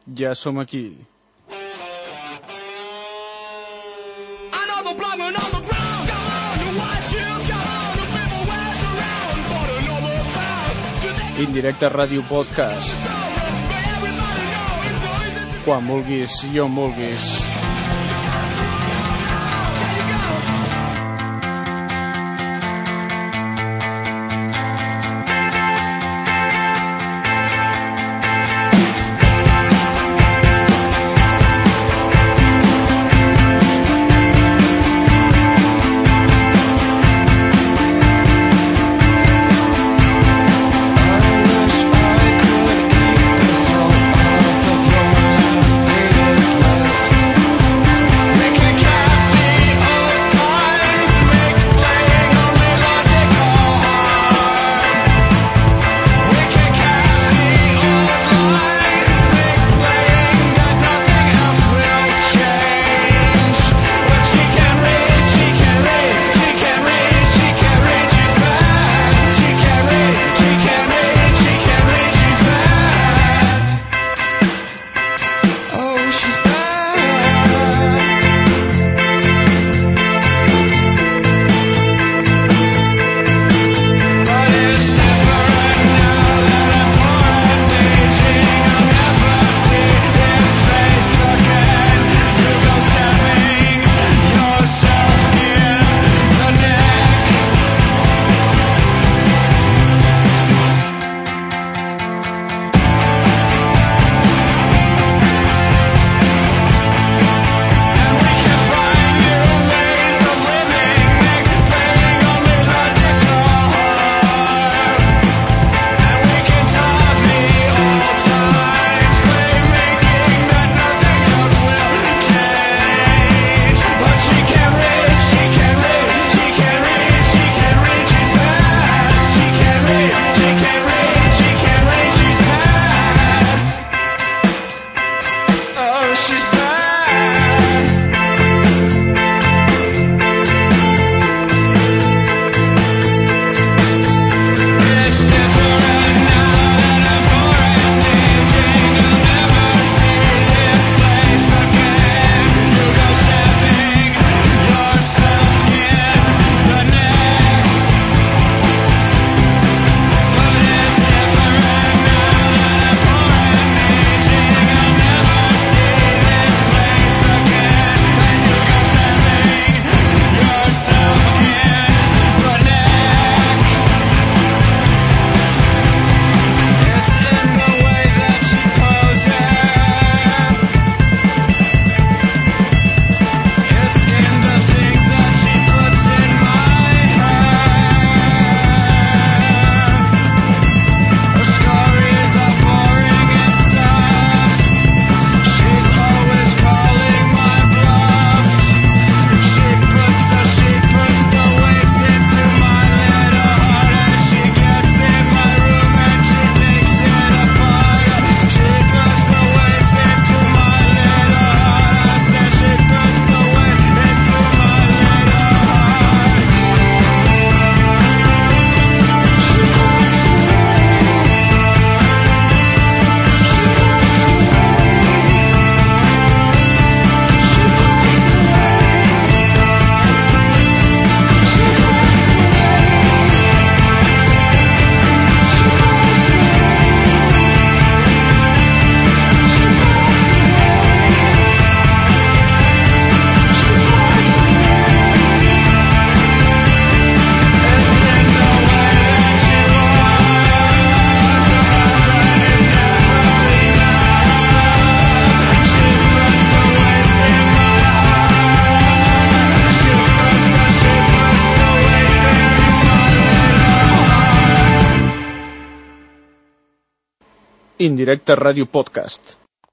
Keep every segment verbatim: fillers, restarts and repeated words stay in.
Ja som aquí. Indirecte Ràdio Podcast. Quan vulguis i on vulguis. Indirecte Ràdio Podcast.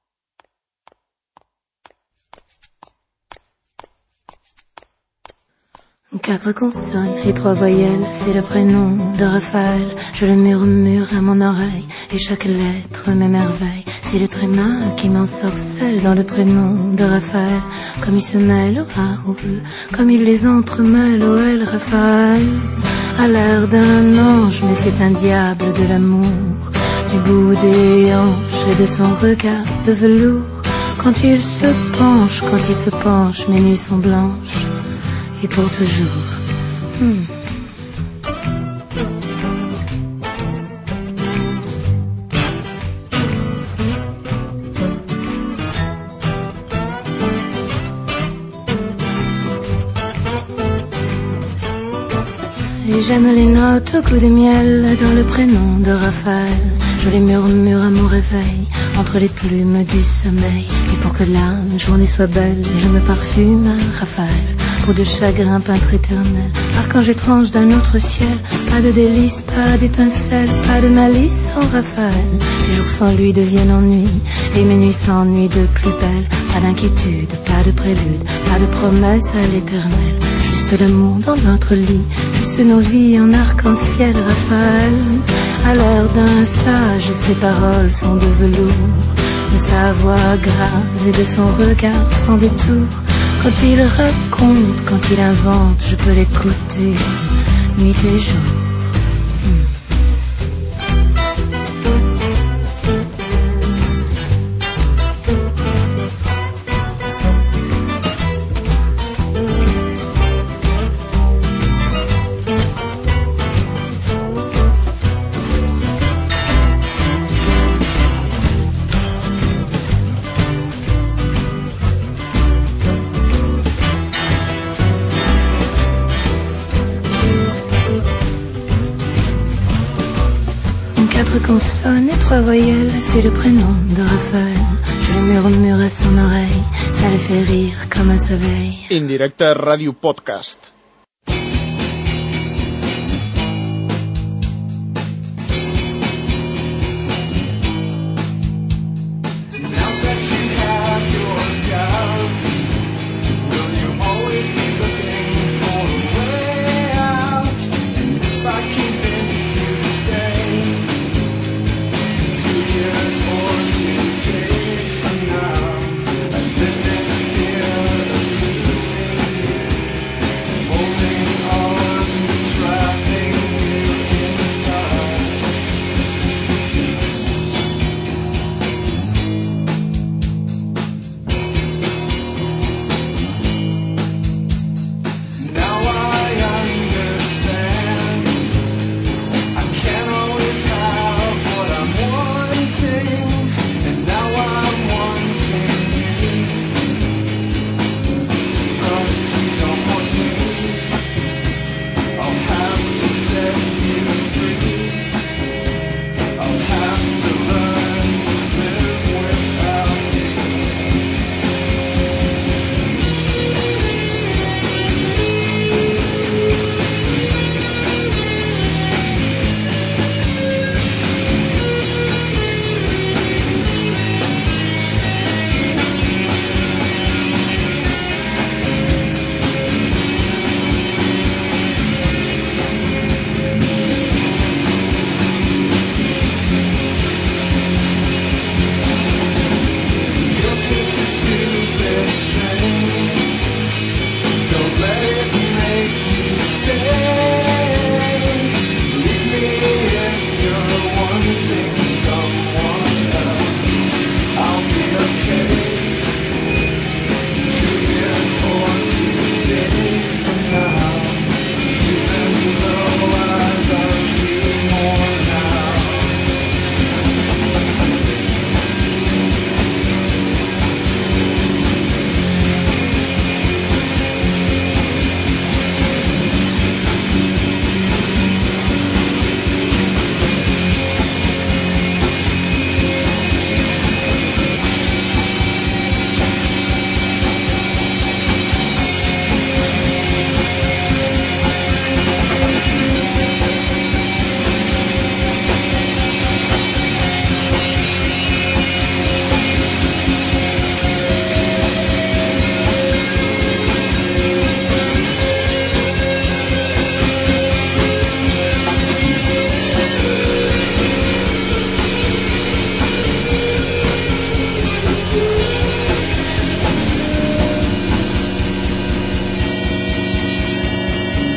Quatre consonnes et trois voyelles, c'est le prénom de Raphaël. Je le murmure à mon oreille et chaque lettre m'émerveille. C'est le tréma qui m'ensorcelle dans le prénom de Raphaël. Comme il se mêle au A, au E, comme il les entremêle au L. Raphaël a l'air d'un ange, mais c'est un diable de l'amour. du bout des hanches et de son regard de velours. Quand il se penche, quand il se penche, mes nuits sont blanches et pour toujours. Hmm. Et j'aime les notes au coup de miel dans le prénom de Raphaël. Je les murmure à mon réveil entre les plumes du sommeil. Et pour que la journée soit belle, je me parfume à Raphaël. Pour de chagrin peintre éternel, archange étrange d'un autre ciel. Pas de délices, pas d'étincelles, pas de malice sans Raphaël. Les jours sans lui deviennent ennui et mes nuits s'ennuient de plus belle. Pas d'inquiétude, pas de prélude, pas de promesse à l'éternel. Juste l'amour dans notre lit, juste nos vies en arc-en-ciel. Raphaël, à l'air d'un sage, ses paroles sont de velours. De sa voix grave et de son regard sans détour. Quand il raconte, quand il invente, je peux l'écouter nuit et jour. Quatre consonnes et trois voyelles, c'est le prénom de Raphaël. Je le murmure à son oreille, ça le fait rire comme un soleil. Indirecte Radio Podcast.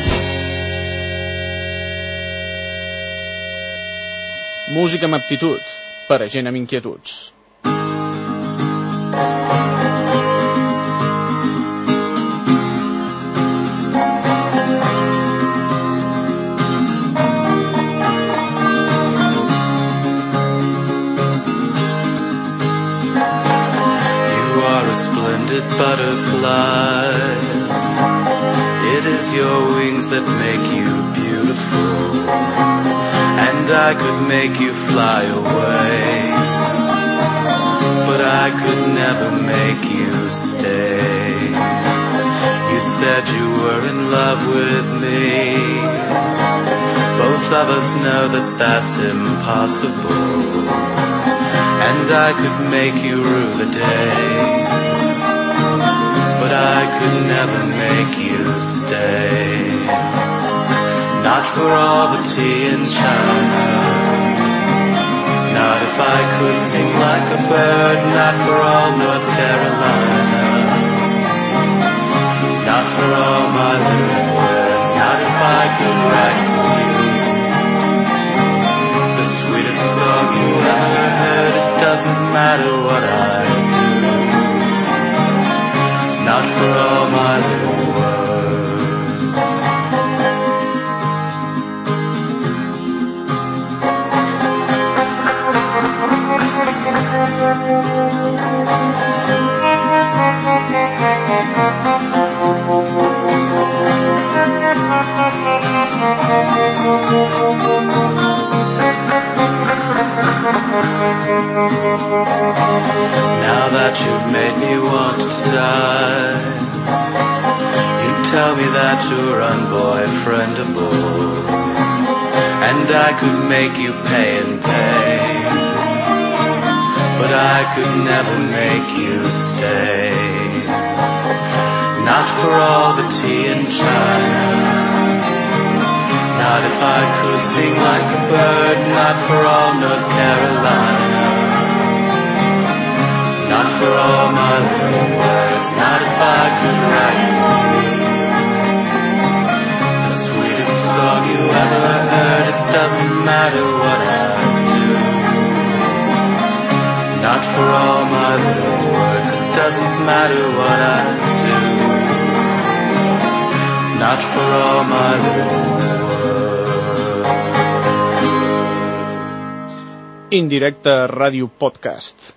Música amb aptitud. per a gent amb inquietuds. Splendid butterfly, it is your wings that make you beautiful, and I could make you fly away, but I could never make you stay. You said you were in love with me, both of us know that that's impossible, and I could make you rue the day, but I could never make you stay. Not for all the tea in China, not if I could sing like a bird, not for all North Carolina, not for all my little words, not if I could write for you the sweetest song you ever heard. It doesn't matter what I do, not for all my little words. Now that you've made me want to die, you tell me that you're unboyfriendable, and I could make you pay and pay, but I could never make you stay. Not for all the tea in China, not if I could sing like a bird, not for all North Carolina, not for all my little words, not if I could write for you the sweetest song you ever heard. It doesn't matter what I do, not for all my little words. It doesn't matter what I do, not for all my little words. Indirecte Ràdio Podcast.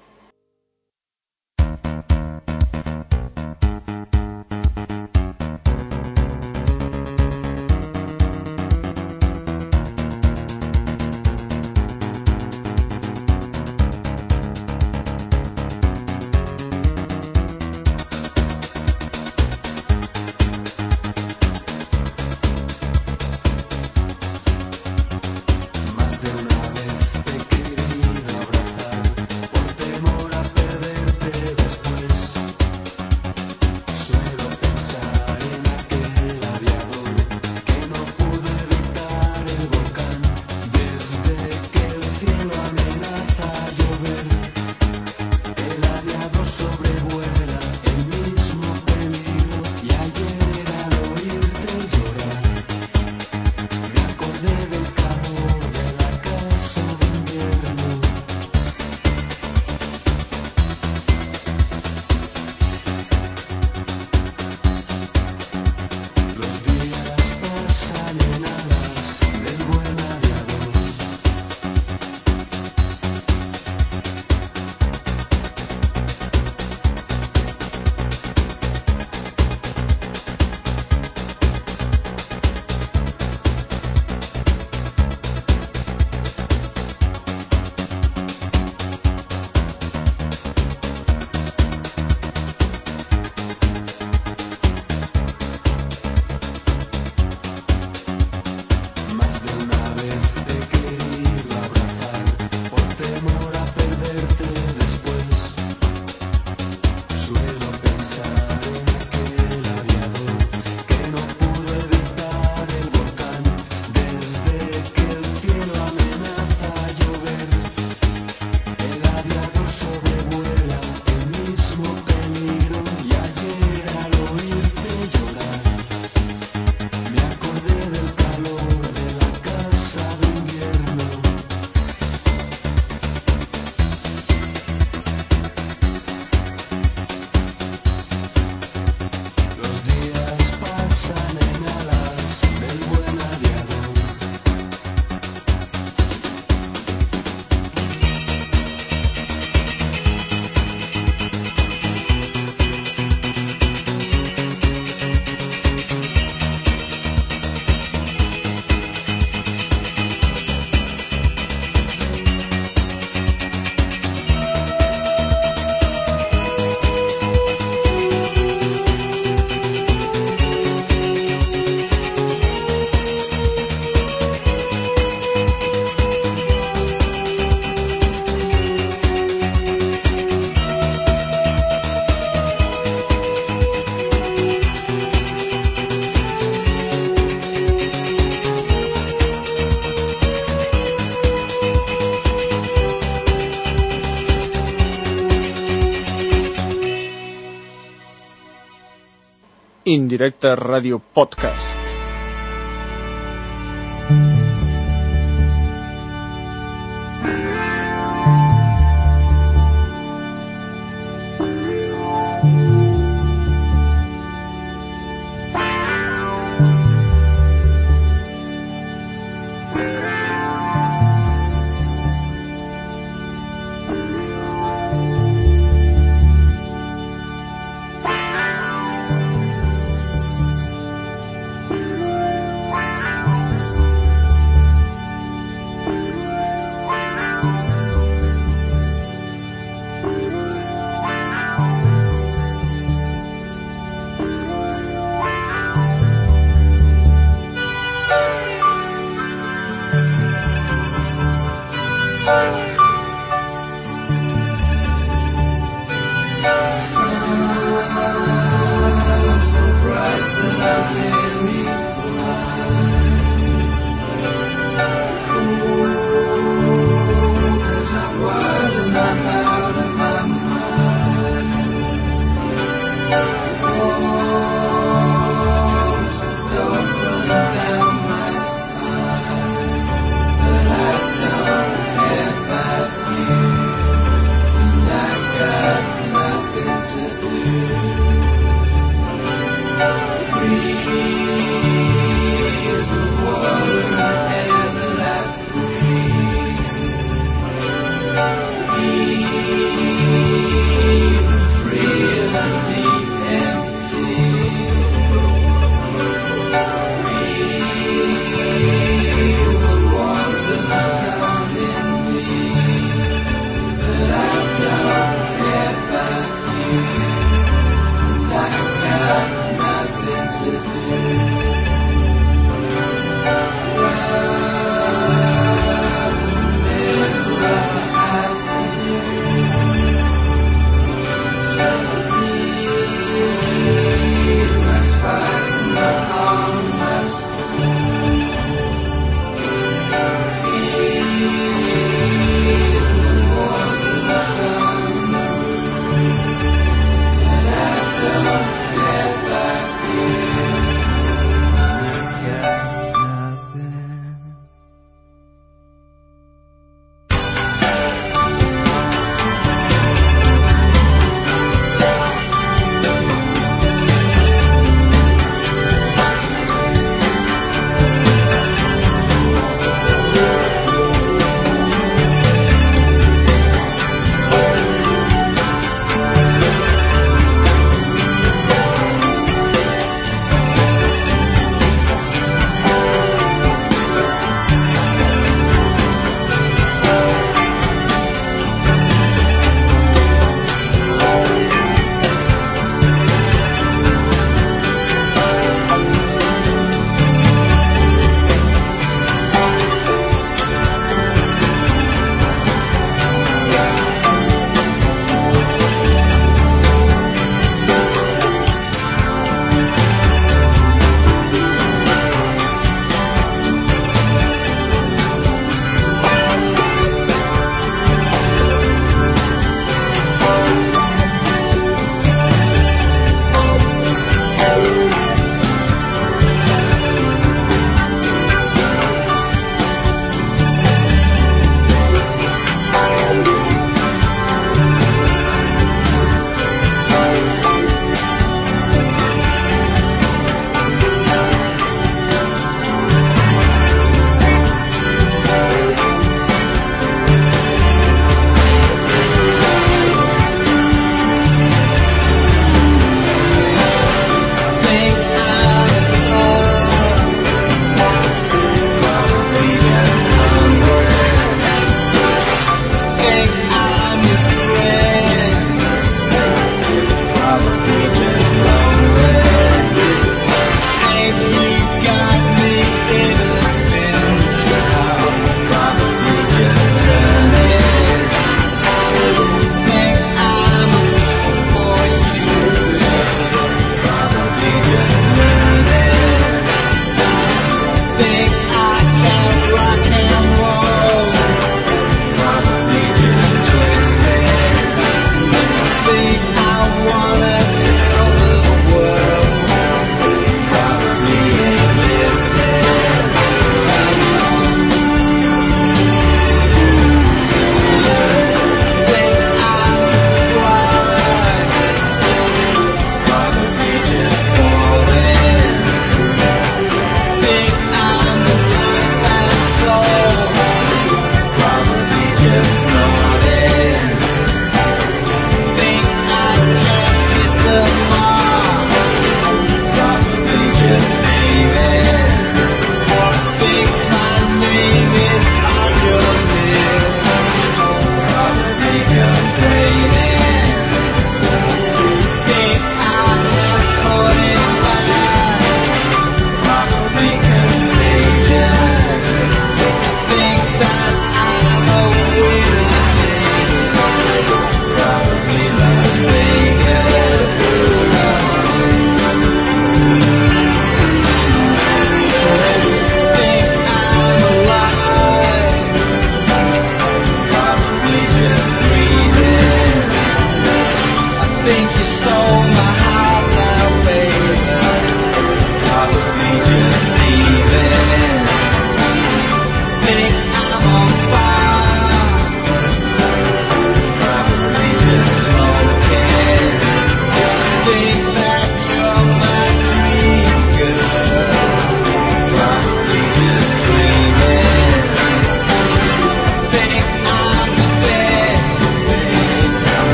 Indirecte Ràdio Podcast.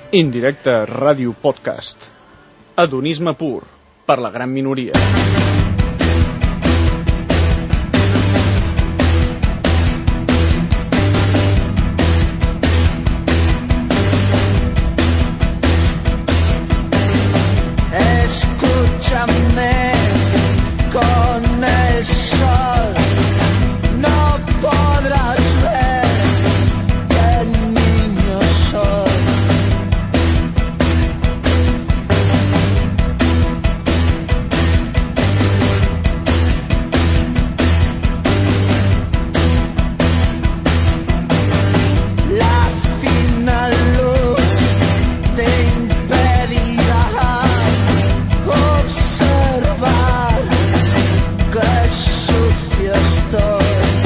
Indirecte Ràdio Podcast. Hedonisme pur, per la gran minoria. Escúchame con el sol, no podrás ver qué niño soy. La fina luz te impedirá observar qué sucio estoy.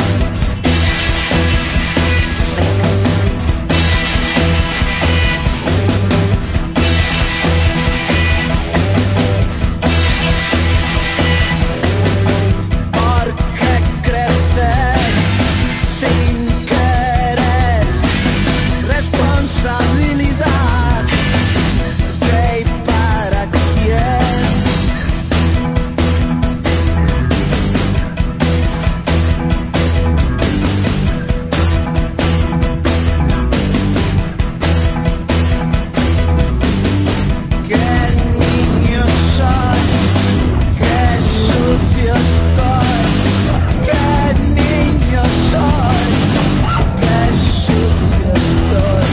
Porque crecer sin querer, responsabilidad, ¿qué y para quién? ¿Qué niño soy? ¿Qué sucio estoy? ¿Qué niño soy? ¿Qué sucio estoy?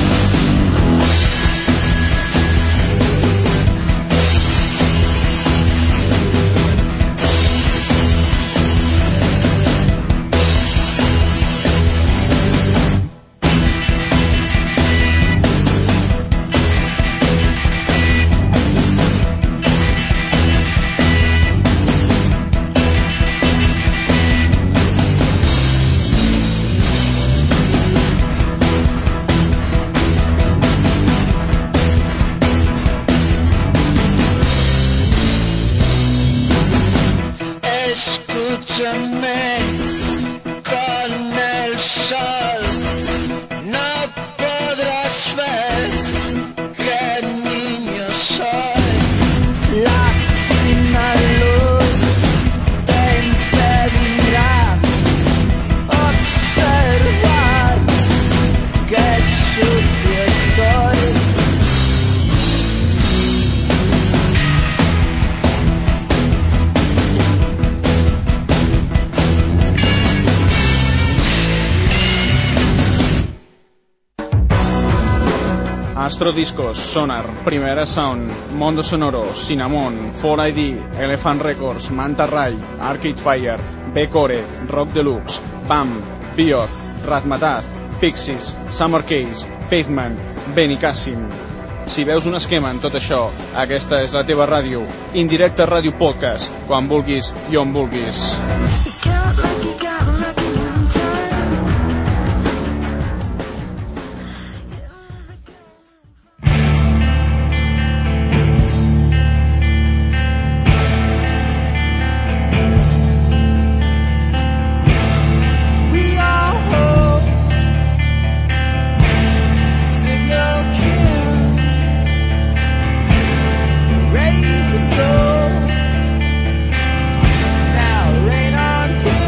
Escúchame con el sol, no podrás ver qué niño soy. La fina luz te impedirá observar qué sucio estoy. Astro Discos, Sonar, Primera Sound, Mondo Sonoro, Cinnamon, four I D, Elephant Records, Manta Ray, Arcade Fire, B-Core, Rock Deluxe, B A M, Biot, Razmataz, Pixies, Summer Case, Pavement, Benicàssim. Si veus un esquema en tot això, aquesta és la teva ràdio. Indirecte Ràdio Podcast, quan vulguis i on vulguis. We are home, signal kill, raise and blow, now rain on tears.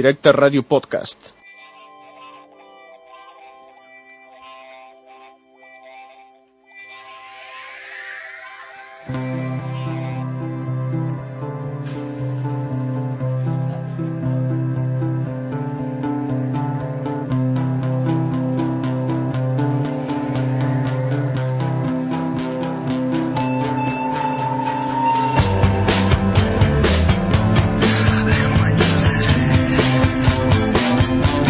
Directe Ràdio Podcast. When you let it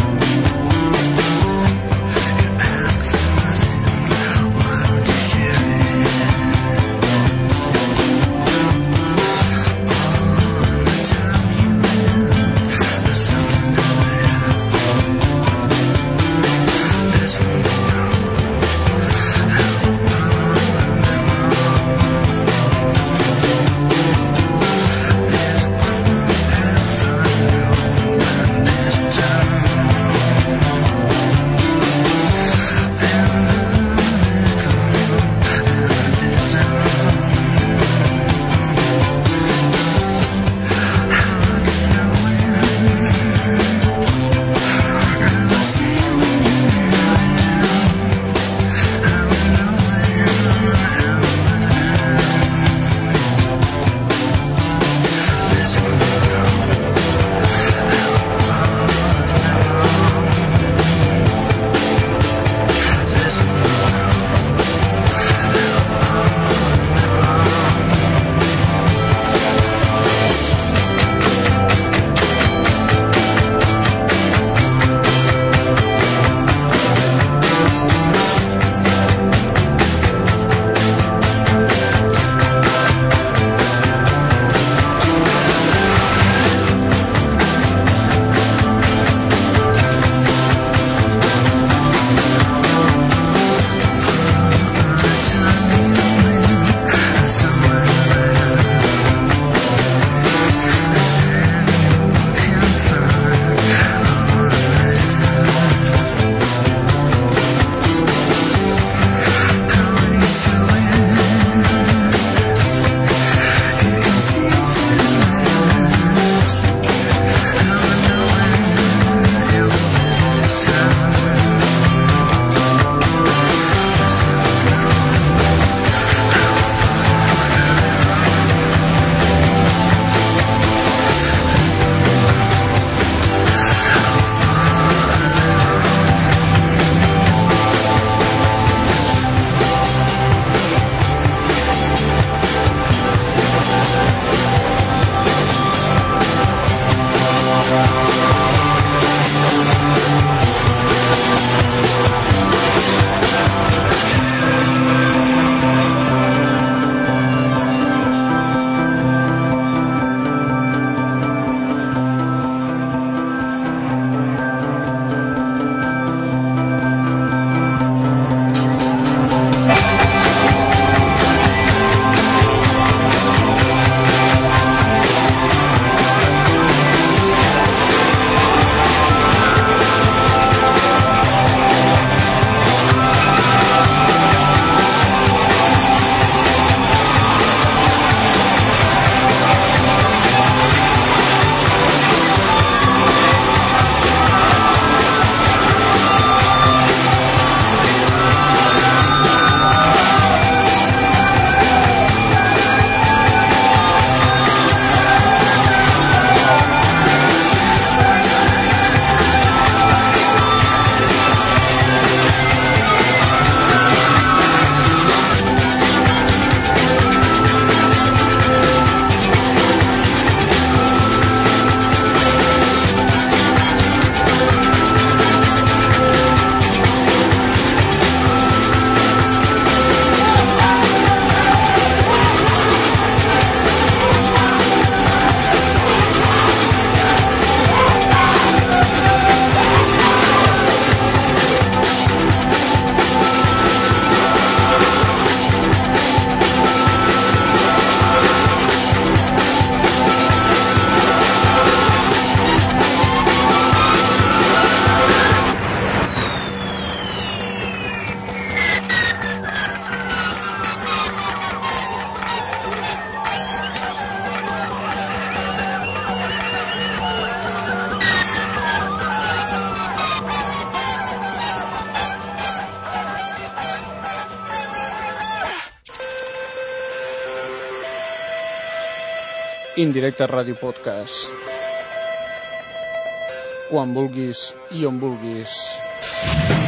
Indirecte Ràdio Podcast. Quan vulguis i on vulguis.